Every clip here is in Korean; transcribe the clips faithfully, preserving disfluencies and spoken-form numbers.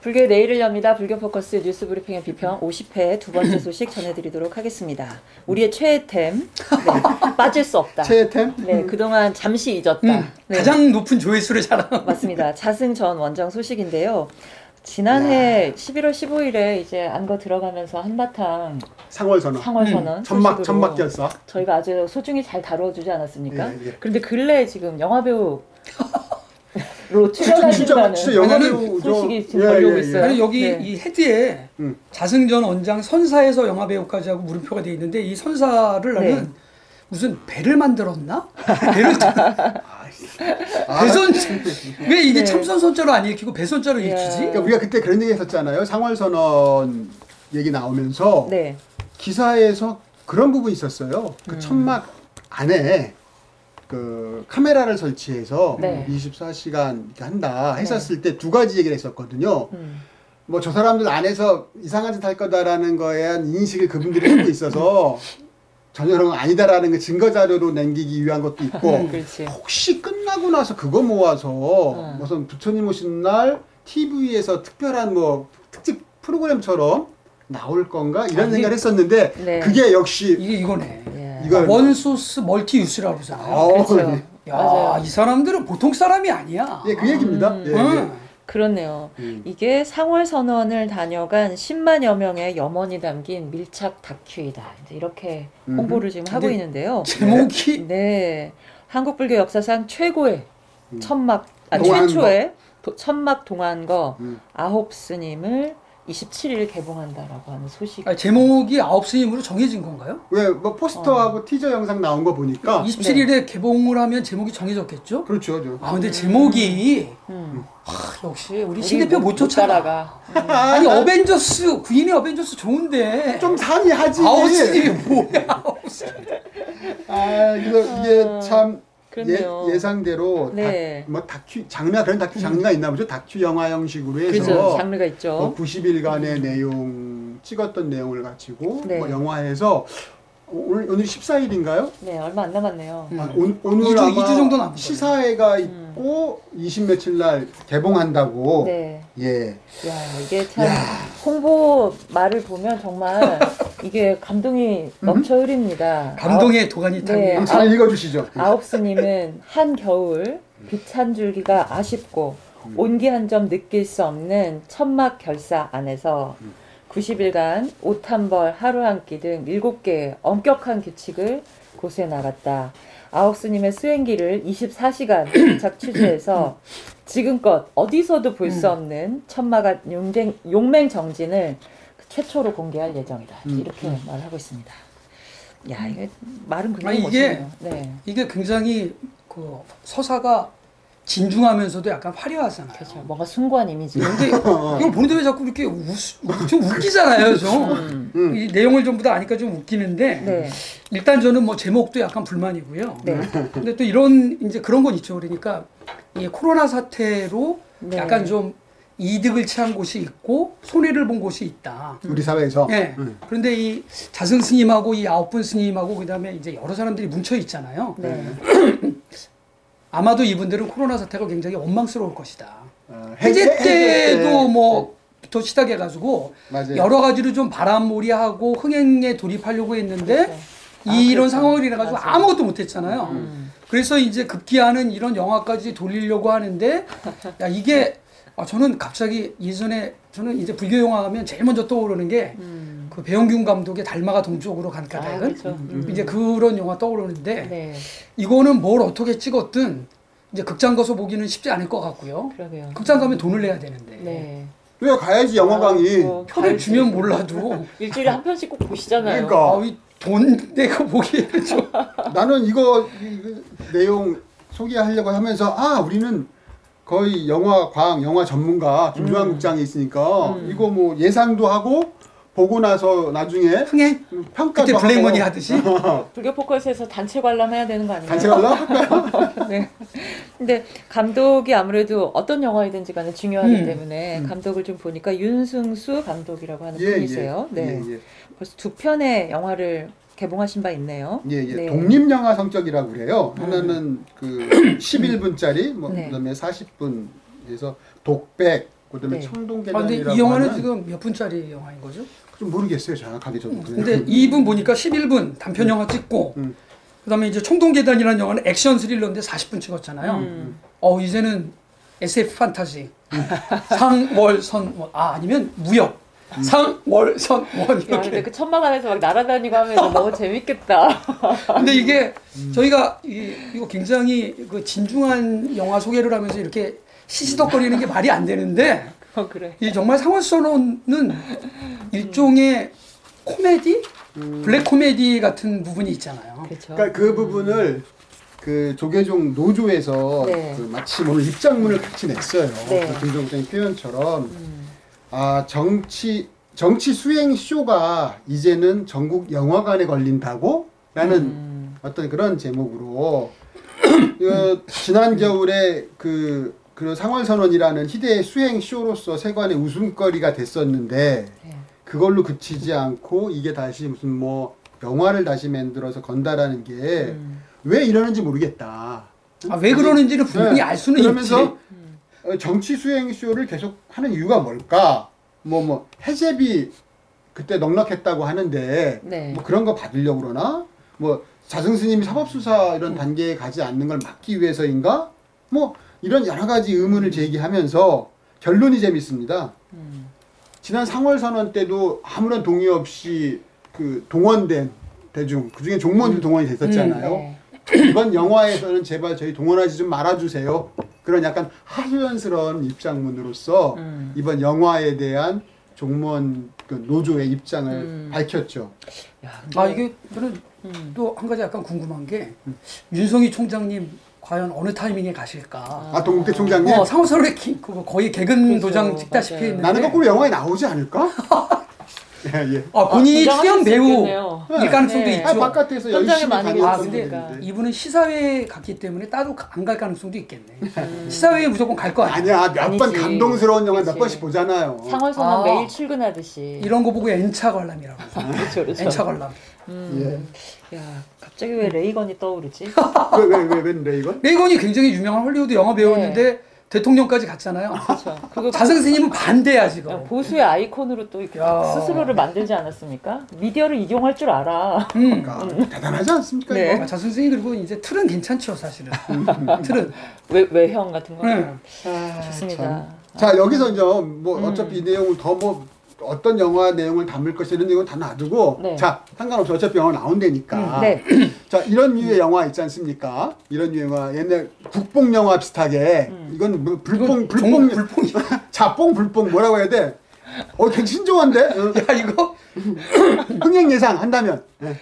불교의 내일을 엽니다. 불교 포커스 뉴스 브리핑의 비평 오십 회 두 번째 소식 전해드리도록 하겠습니다. 우리의 최애템, 네, 빠질 수 없다. 최애템? 네, 그동안 잠시 잊었다. 음, 네. 가장 높은 조회수를 자랑. 맞습니다. 자승 전 원장 소식인데요. 지난해 야. 십일월 십오일에 이제 안거 들어가면서 한바탕 상월선언, 상월선언 음, 천막 천막 결사. 저희가 아주 소중히 잘 다뤄주지 않았습니까? 예, 예. 그런데 근래 지금 영화배우 로 출연하신다는 진짜 영화배우 소식이 지금 걸려오고 있어요. 아니 여기 네. 이 헤드에 음. 자승전 원장 선사에서 영화배우까지 하고 물음표가 돼 있는데 이 선사를 나는 네. 무슨 배를 만들었나? 배를 배선 왜 이게 네. 참선선자로 안 읽히고 배선자로 네. 읽히지? 그러니까 우리가 그때 그런 얘기 했었잖아요. 상월선언 얘기 나오면서 네. 기사에서 그런 부분이 있었어요. 그 음. 천막 안에 그 카메라를 설치해서 네. 이십사 시간 이렇게 한다 했었을 때 두 가지 얘기를 했었거든요. 음. 뭐 저 사람들 안에서 이상한 짓 할 거다라는 거에 대한 인식을 그분들이 하고 있어서 전혀 그런 건 아니다라는 그 증거 자료로 남기기 위한 것도 있고 음, 혹시 끝나고 나서 그거 모아서 음. 무슨 부처님 오신 날 티비에서 특별한 뭐 특집 프로그램처럼 나올 건가 이런 아, 생각을 했었는데 네. 그게 역시 이게 이거네. 예. 이거 원소스 멀티 유스라고 그러잖아요. 아, 그렇죠. 야, 맞아요. 이 사람들은 보통 사람이 아니야. 예, 그 얘기입니다. 음. 예, 음. 예. 그렇네요. 음. 이게 상월선언을 다녀간 십만여 명의 염원이 담긴 밀착 다큐이다. 이렇게 음. 홍보를 지금 하고 있는데요. 제목이 네, 한국 불교 역사상 최고의 음. 천막, 아, 최초의 도, 천막 동안거 음. 아홉 스님을 이십칠일 개봉한다라고 하는 소식. 아, 제목이 아홉 스님으로 정해진 건가요? 왜 뭐 포스터하고 어. 티저 영상 나온 거 보니까 이십칠일에 네. 개봉을 하면 제목이 정해졌겠죠? 그렇죠. 저. 아 근데 제목이 음. 아, 역시 우리 신 대표 못 쫓아가. 음. 아니 어벤져스 구인의 어벤져스 좋은데 좀 상이하지. 아홉 스님이 뭐야? 아홉 스님. 아 이거 이게 아. 참. 예, 그렇네요. 예상대로 네. 다, 뭐 다큐 장르 그런 다큐 장르가 음. 있나 보죠. 다큐 영화 형식으로 해서 그렇죠. 장르가 있죠. 뭐 구십 일간의 음. 내용 찍었던 내용을 가지고 네. 뭐 영화에서 오늘 오늘 십사일인가요? 네, 얼마 안 남았네요. 아, 오, 오늘 이 주, 아마 이 주 정도 남은 시사회가 있고 음. 이십 며칠 날 개봉한다고. 네. 예. 야, 이게 참 야. 홍보 말을 보면 정말 이게 감동이 넘쳐 흐릅니다. 감동의 도가니 타고. 네. 잘 읽어주시죠. 아홉 스님은 한 겨울 빛 한 줄기가 아쉽고 음. 온기 한 점 느낄 수 없는 천막 결사 안에서 음. 구십 일간 옷 한 벌, 하루 한 끼 등 일곱 개의 엄격한 규칙을 고수해 나갔다. 아홉 스님의 수행기를 이십사 시간 밀착 취재해서 지금껏 어디서도 볼 수 없는 천마가 용쟁, 용맹정진을 최초로 공개할 예정이다. 이렇게 음. 말을 하고 있습니다. 야, 이게 말은 굉장히 아, 이게, 멋있네요. 네. 이게 굉장히 그 서사가 진중하면서도 약간 화려하잖아요. 그렇죠. 뭔가 숭고한 이미지. 근데 이걸 보는데 왜 자꾸 이렇게 우, 좀 웃기잖아요, 좀. 음. 음. 이 내용을 전부 다 아니까 좀 웃기는데 네. 일단 저는 뭐 제목도 약간 불만이고요. 네. 근데 또 이런 이제 그런 건 있죠. 그러니까 이 코로나 사태로 네. 약간 좀 이득을 취한 곳이 있고 손해를 본 곳이 있다. 우리 사회에서. 네. 음. 그런데 이 자승 스님하고 이 아홉 분 스님하고 그다음에 이제 여러 사람들이 뭉쳐 있잖아요. 네. 아마도 이분들은 코로나 사태가 굉장히 원망스러울 것이다. 어, 해제 때도 뭐 더 시작해가지고 맞아요. 여러 가지로 좀 바람몰이하고 흥행에 돌입하려고 했는데 그렇죠. 아, 이런 그렇죠. 상황을 일어나가지고 맞아요. 아무것도 못했잖아요. 음. 그래서 이제 급기야는 이런 영화까지 돌리려고 하는데 야 이게 아, 저는 갑자기 예전에 저는 이제 불교 영화 하면 제일 먼저 떠오르는 게 음. 그 배영균 감독의 달마가 동쪽으로 간 까닭은 아, 그렇죠. 음. 이제 그런 영화 떠오르는데 네. 이거는 뭘 어떻게 찍었든 이제 극장 가서 보기는 쉽지 않을 것 같고요. 그러게요. 극장 가면 돈을 내야 되는데. 네. 왜 가야지 영화관이. 아, 뭐, 표를 주면 몰라도 일주일에 한 편씩 꼭 보시잖아요. 그러니까 아, 돈 내고 보기에는 좀 나는 이거, 이거 내용 소개하려고 하면서 아 우리는 거의 영화 과학 영화 전문가 김주환 음. 국장이 있으니까 음. 이거 뭐 예상도 하고 보고 나서 나중에 흥행 평가도 그때 블랙머니 하고. 하듯이 불교 포커스에서 단체 관람해야 되는 거 아닌가요? 단체 관람? 네. 근데 감독이 아무래도 어떤 영화이든지 간에 중요하기 음. 때문에 음. 감독을 좀 보니까 윤승수 감독이라고 하는 예, 분이세요. 예. 네. 예, 예. 벌써 두 편의 영화를 개봉하신 바 있네요. 예, 예. 네. 독립영화 성격이라고 그래요. 음. 하나는 그 십일 분짜리, 뭐 네. 그다음에 사십 분에서 독백, 그다음에 네. 청동계단이라고. 아, 근데 이 영화는 지금 몇 분짜리 영화인 거죠? 좀 모르겠어요, 정확하게 저도. 음, 근데 이분 보니까 십일 분 단편 영화 찍고, 음. 그다음에 이제 청동계단이라는 영화는 액션 스릴러인데 사십 분 찍었잖아요. 음. 어 이제는 에스에프 판타지, 음. 상월선 아 아니면 무역. 음. 상월선 원 이렇게. 근데 그 천막 안에서 막 날아다니고 하면서 너무 재밌겠다. 근데 이게 음. 저희가 이, 이거 굉장히 그 진중한 영화 소개를 하면서 이렇게 시시덕거리는 게 말이 안 되는데. 어, 그래. 이 정말 상월선언은 일종의 코미디, 음. 블랙 코미디 같은 부분이 있잖아요. 그쵸. 그러니까 그 부분을 그 조계종 노조에서 네. 그 마침 오늘 입장문을 같이 냈어요. 네. 그 김종국장의 표현처럼. 음. 아, 정치, 정치 수행 쇼가 이제는 전국 영화관에 걸린다고? 라는 음. 어떤 그런 제목으로, 그, 지난 겨울에 그, 그 상월선언이라는 희대의 수행 쇼로서 세관의 웃음거리가 됐었는데, 네. 그걸로 그치지 않고 이게 다시 무슨 뭐, 영화를 다시 만들어서 건다라는 게, 음. 왜 이러는지 모르겠다. 아, 왜 그러는지는 분명히 네. 알 수는 그러면서 있지. 정치 수행쇼를 계속 하는 이유가 뭘까? 뭐, 뭐, 해제비 그때 넉넉했다고 하는데, 네. 뭐 그런 거 받으려고 그러나? 뭐, 자승스님이 사법수사 이런 음. 단계에 가지 않는 걸 막기 위해서인가? 뭐, 이런 여러 가지 의문을 제기하면서 결론이 재밌습니다. 음. 지난 상월선언 때도 아무런 동의 없이 그 동원된 대중, 그 중에 종무원들 음. 동원이 됐었잖아요. 음, 네. 이번 영화에서는 제발 저희 동원하지 좀 말아주세요. 그런 약간 하소연스러운 입장문으로서 음. 이번 영화에 대한 종무원 그 노조의 입장을 음. 밝혔죠. 야, 아 이게 저는 음. 또 한 가지 약간 궁금한 게 음. 윤석희 총장님 과연 어느 타이밍에 가실까? 아 동국대 총장님? 어, 상호설의 거의 개근 그렇죠. 도장 찍다시피 했는데 나는 거꾸로 영화에 나오지 않을까? 예, 예. 아, 본인이 아, 출연 배우일 가능성도 네. 있죠. 아, 바깥에서 열심히 많이 아, 근데 분인데. 이분은 시사회에 갔기 때문에 따로 안 갈 가능성도 있겠네. 음. 시사회에 무조건 갈 거 아니야. 아니야. 몇 번 감동스러운 영화 몇 번씩 보잖아요. 상월선언 아, 매일 출근하듯이. 이런 거 보고 N차 관람이라고. 그렇죠, 그렇죠. N차 관람. 음. 예. 야, 갑자기 왜 레이건이 떠오르지? 왜, 왜, 왜, 왜 레이건? 레이건이 굉장히 유명한 헐리우드 영화 배우였는데 네. 대통령까지 갔잖아요. 그렇죠. 자승스님은 반대야 지금. 보수의 아이콘으로 또 이렇게 스스로를 만들지 않았습니까? 미디어를 이용할 줄 알아. 음. 그러니까 음. 대단하지 않습니까? 네. 아, 자승스님 그리고 이제 틀은 괜찮죠 사실은. 틀은 외 외형 같은 거. 네. 아, 좋습니다. 참. 자 여기서 이제 뭐 음. 어차피 이 내용을 더 뭐 어떤 영화 내용을 담을 것이 이런 내용은 다 놔두고 네. 자 상관없이 어차피 영화 나온다니까. 음. 네. 자 이런 류의 영화 있지 않습니까? 이런 류의 영화 옛날 국뽕 영화 비슷하게 음. 이건 뭐 불뽕 불뽕 불뽕 자뽕 불뽕 뭐라고 해야 돼? 어 되게 신중한데? 야 이거 흥행 예상 한다면. 네.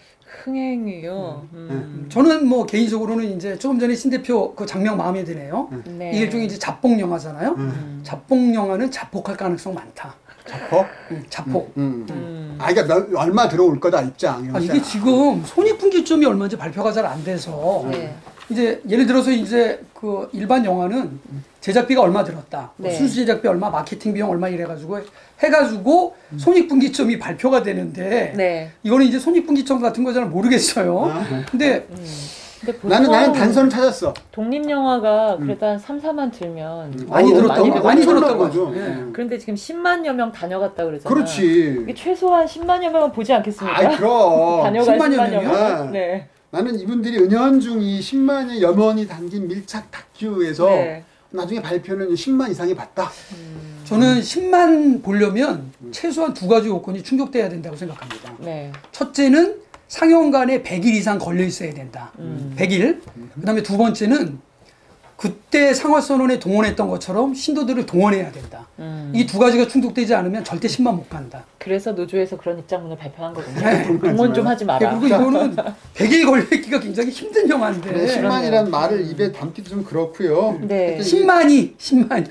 흥행이요. 음. 저는 뭐 개인적으로는 이제 조금 전에 신 대표 그 장면 마음에 드네요. 네. 이게 일종의 이제 자폭 영화잖아요. 음. 자폭 영화는 자폭할 가능성 많다. 자폭? 응, 자폭. 음, 음. 음. 아, 그러니까 몇, 얼마 들어올 거다 입장. 아, 이게 지금 손익분기점이 얼마인지 발표가 잘 안 돼서 네. 이제 예를 들어서 이제 그 일반 영화는 제작비가 얼마 들었다, 네. 순수 제작비 얼마, 마케팅 비용 얼마 이래가지고 해가지고 음. 손익분기점이 발표가 되는데 네. 이거는 이제 손익분기점 같은 거 잘 모르겠어요. 아. 근데 음. 나는 나는 단서를 찾았어. 독립 영화가 그래도 음. 한 삼, 사만 들면 음. 많이 들었다고 많이, 많이 들었던 거죠. 네. 그런데 지금 십만여 명 다녀갔다 그러잖아. 그렇지. 이게 최소한 십만여 명은 보지 않겠습니까? 아, 그럼. 다녀간 십만여 명. 네. 나는 이분들이 은연중 이 십만여 명이 담긴 밀착 다큐에서 네. 나중에 발표는 십만 이상이 봤다. 음. 저는 십만 보려면 음. 최소한 두 가지 요건이 충족돼야 된다고 생각합니다. 네. 첫째는 상영관에 백 일 이상 걸려 있어야 된다. 음. 백 일. 그 다음에 두 번째는 그때 상화선언에 동원했던 것처럼 신도들을 동원해야 된다. 음. 이 두 가지가 충족되지 않으면 절대 십만 못 간다. 그래서 노조에서 그런 입장문을 발표한 거군요. 네. 동원 좀 하지 마라. 그리고 이거는 백 일 걸려있기가 굉장히 힘든 영화인데. 네, 십만이라는 말을 입에 담기도 좀 그렇고요. 네. 십만이, 십만이.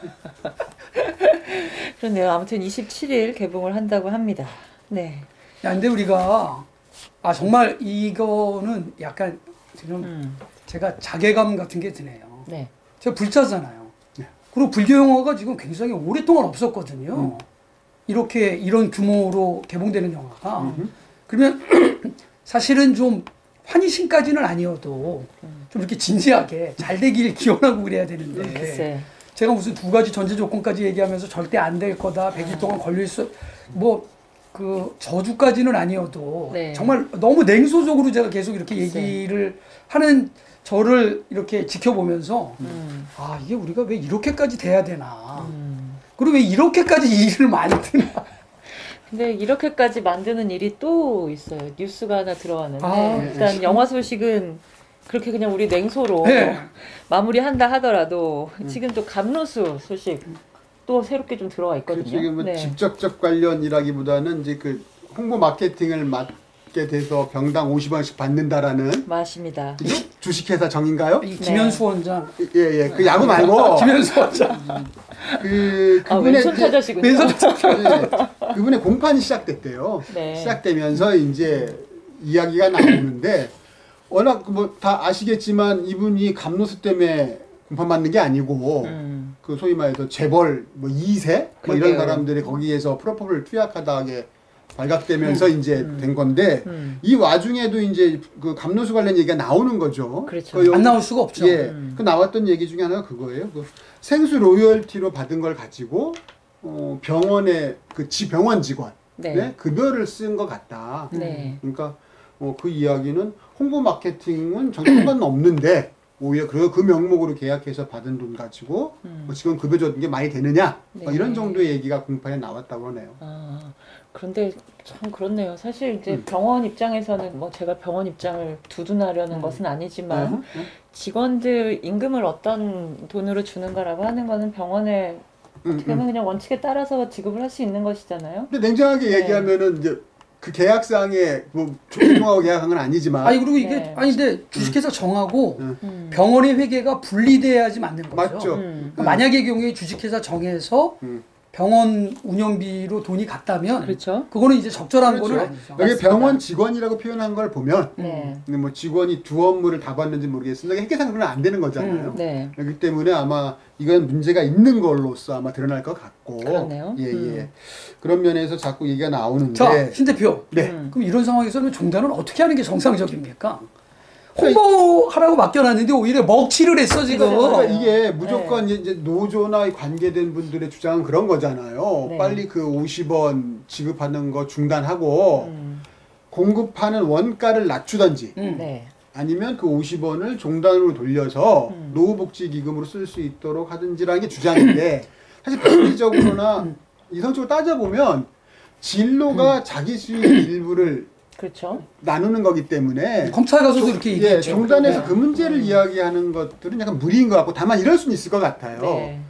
그렇네요. 아무튼 이십칠 일 개봉을 한다고 합니다. 네. 야, 근데 우리가 아 정말 이거는 약간 지금 음. 제가 자괴감 같은 게 드네요. 네. 제가 불자잖아요. 네. 그리고 불교 영화가 지금 굉장히 오랫동안 없었거든요. 음. 이렇게 이런 규모로 개봉되는 영화가. 음. 그러면 사실은 좀 환희심까지는 아니어도 음. 좀 이렇게 진지하게 잘 되길 기원하고 그래야 되는데. 음, 글쎄. 제가 무슨 두 가지 전제 조건까지 얘기하면서 절대 안 될 거다. 백 일 동안 걸릴 수, 뭐, 그 저주까지는 아니어도 네. 정말 너무 냉소적으로 제가 계속 이렇게 얘기를 네. 하는 저를 이렇게 지켜보면서 음. 아, 이게 우리가 왜 이렇게까지 돼야 되나. 음. 그리고 왜 이렇게까지 일을 만드나. 근데 이렇게까지 만드는 일이 또 있어요. 뉴스가 하나 들어왔는데 아, 일단 네. 영화 소식은 그렇게 그냥 우리 냉소로 네. 마무리한다 하더라도 음. 지금 또 감로수 소식 또 새롭게 좀 들어와 있거든요. 지금 뭐 네. 직접적 관련이라기보다는 이제 그 홍보 마케팅을 맡게 돼서 병당 오십 원씩 받는다라는 맞습니다. 주식회사 정인가요? 네. 김현수 원장. 예예. 예. 그 야구 말고 김현수 원장. 그 그분의 아, 왼손 타자시군요. 왼손 타자. 네. 그분의 공판이 시작됐대요. 네. 시작되면서 이제 이야기가 나오는데 워낙 뭐 다 아시겠지만 이분이 감로수 때문에 공판 받는 게 아니고 음. 그 소위 말해서 재벌 뭐 이 세 뭐 이런 사람들이 거기에서 프로포폴을 투약하다하게 발각되면서 음. 이제 음. 된 건데 음. 이 와중에도 이제 그 감로수 관련 얘기가 나오는 거죠. 그렇죠. 그 안 나올 수가 없죠. 예. 음. 그 나왔던 얘기 중에 하나가 그거예요. 그 생수 로열티로 받은 걸 가지고 어 병원의 그 지 병원 직원 네. 네? 급여를 쓴 것 같다. 네. 그러니까 어 그 이야기는 홍보 마케팅은 전혀 상관 없는데 오히려 그, 그 명목으로 계약해서 받은 돈 가지고 음. 뭐 지금 급여 줬는 게 말이 되느냐 네. 뭐 이런 정도의 얘기가 공판에 나왔다고 하네요. 아, 그런데 참 그렇네요. 사실 이제 음. 병원 입장에서는 뭐 제가 병원 입장을 두둔하려는 음. 것은 아니지만 음. 직원들 임금을 어떤 돈으로 주는가라고 하는 거는 병원에 음, 어떻게 보면 음. 그냥 원칙에 따라서 지급을 할 수 있는 것이잖아요. 근데 냉정하게 네. 얘기하면은 이제 그 계약상에 뭐 조건하고 계약한 건 아니지만 아니 그리고 이게 네. 아니 근데 주식회사 정하고 음. 병원의 회계가 분리돼야지 맞는 거죠. 맞죠. 음. 그러니까 만약의 경우에 주식회사 정해서 음. 병원 운영비로 돈이 갔다면 그렇죠. 그거는 이제 적절한 그렇죠. 거는 아니죠. 여기 병원 직원이라고 표현한 걸 보면 네. 뭐 직원이 두 업무를 다 받는지 모르겠습니다. 회계상으로는 안 되는 거잖아요. 음. 네. 그렇기 때문에 아마 이건 문제가 있는 걸로서 아마 드러날 것 같고. 그렇네요. 예, 음. 예. 그런 면에서 자꾸 얘기가 나오는데. 자, 신 대표. 네. 음. 그럼 이런 상황에서는 종단은 어떻게 하는 게 정상적입니까? 홍보하라고 맡겨놨는데 오히려 먹칠을 했어 지금. 그러니까 이게 무조건 네. 이제 노조나 관계된 분들의 주장은 그런 거잖아요. 네. 빨리 그 오십 원 지급하는 거 중단하고 음. 공급하는 원가를 낮추던지 음. 네. 아니면 그 오십 원을 종단으로 돌려서 음. 노후복지기금으로 쓸 수 있도록 하든지라는 게 주장인데 사실 법리적으로나 음. 이성적으로 따져보면 진로가 음. 자기 수익 일부를 그렇죠. 나누는 거기 때문에 검찰 가서도 조, 이렇게 얘기했죠. 예, 종단에서 네. 그 문제를 음. 이야기하는 것들은 약간 무리인 것 같고 다만 이럴 수는 있을 것 같아요. 네.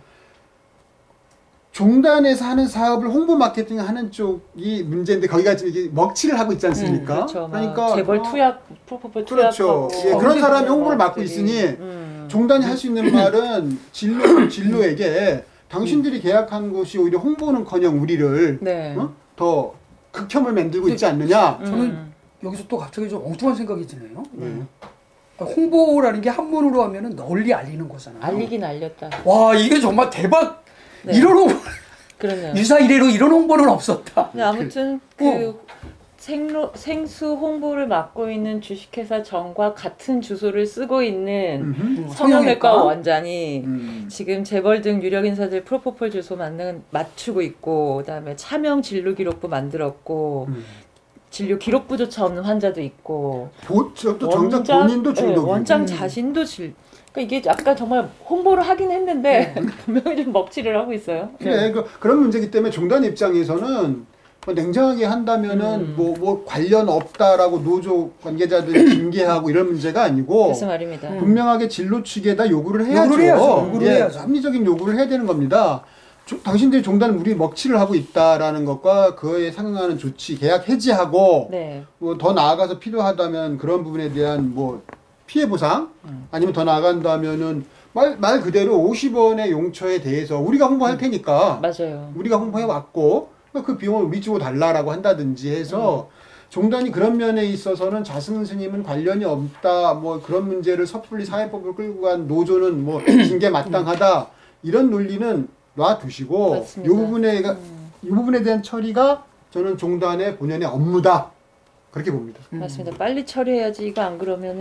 종단에서 하는 사업을 홍보 마케팅 하는 쪽이 문제인데 거기가 지금 이게 먹칠을 하고 있지 않습니까? 음, 그렇죠. 그러니까 재벌 투약, 프로포폴 그렇죠. 투약하고 예, 그런 사람이 홍보를 맡고 있으니 음. 종단이 할 수 있는 말은 진로 진로에게 당신들이 음. 계약한 것이 오히려 홍보는커녕 우리를 네. 어? 더 극혐을 만들고 있지 않느냐? 저는 음. 여기서 또 갑자기 좀 엉뚱한 생각이 드네요. 음. 홍보라는 게 한문으로 하면은 널리 알리는 거잖아요. 알리긴 알렸다. 와, 이게 정말 대박. 네. 이런 홍보. 그러네요. 유사 이래로 이런 홍보는 없었다. 근데 아무튼 그, 그 생로, 생수 홍보를 맡고 있는 주식회사 정과 같은 주소를 쓰고 있는 음흠. 성형외과 원장이 음. 지금 재벌 등 유력 인사들 프로포폴 주소 맞는, 맞추고 있고 그다음에 차명 진료 기록부 만들었고 음. 진료 기록부조차 없는 환자도 있고 보, 또 정작 본인도 중독이고 네, 원장 자신도 질 그러니까 이게 약간 정말 홍보를 하긴 했는데 네. 분명히 좀 먹칠을 하고 있어요. 그래, 네. 그, 그런 문제이기 때문에 종단 입장에서는 뭐 냉정하게 한다면은 음. 뭐, 뭐 관련 없다라고 노조 관계자들이 징계하고 이런 문제가 아니고 그래서 말입니다. 분명하게 진로 측에다 요구를 해야죠. 요구를 해야죠. 요구를 예, 해야죠. 합리적인 요구를 해야 되는 겁니다. 조, 당신들이 종단은 우리 먹칠을 하고 있다라는 것과 그에 상응하는 조치, 계약 해지하고 네. 뭐 더 나아가서 필요하다면 그런 부분에 대한 뭐 피해 보상 음. 아니면 더 나아간다면은 말, 말 그대로 오십 원의 용처에 대해서 우리가 홍보할 테니까 맞아요. 우리가 홍보해 왔고 그 비용을 우리 주고 달라라고 한다든지 해서 음. 종단이 그런 면에 있어서는 자승 스님은 관련이 없다 뭐 그런 문제를 섣불리 사회법을 끌고 간 노조는 뭐 징계 마땅하다 이런 논리는 놔두시고 이 부분에 음. 이 부분에 대한 처리가 저는 종단의 본연의 업무다 그렇게 봅니다. 맞습니다. 빨리 처리해야지 이거 안 그러면은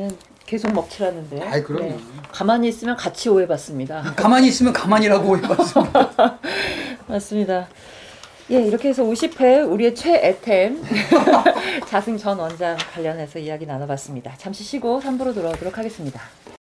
계속 먹칠하는데. 아, 그럼요. 네. 가만히 있으면 같이 오해받습니다. 가만히 있으면 가만히라고 오해받습니다. 맞습니다. 예, 이렇게 해서 오십 회 우리의 최애템 자승 전 원장 관련해서 이야기 나눠봤습니다. 잠시 쉬고 삼 부로 돌아오도록 하겠습니다.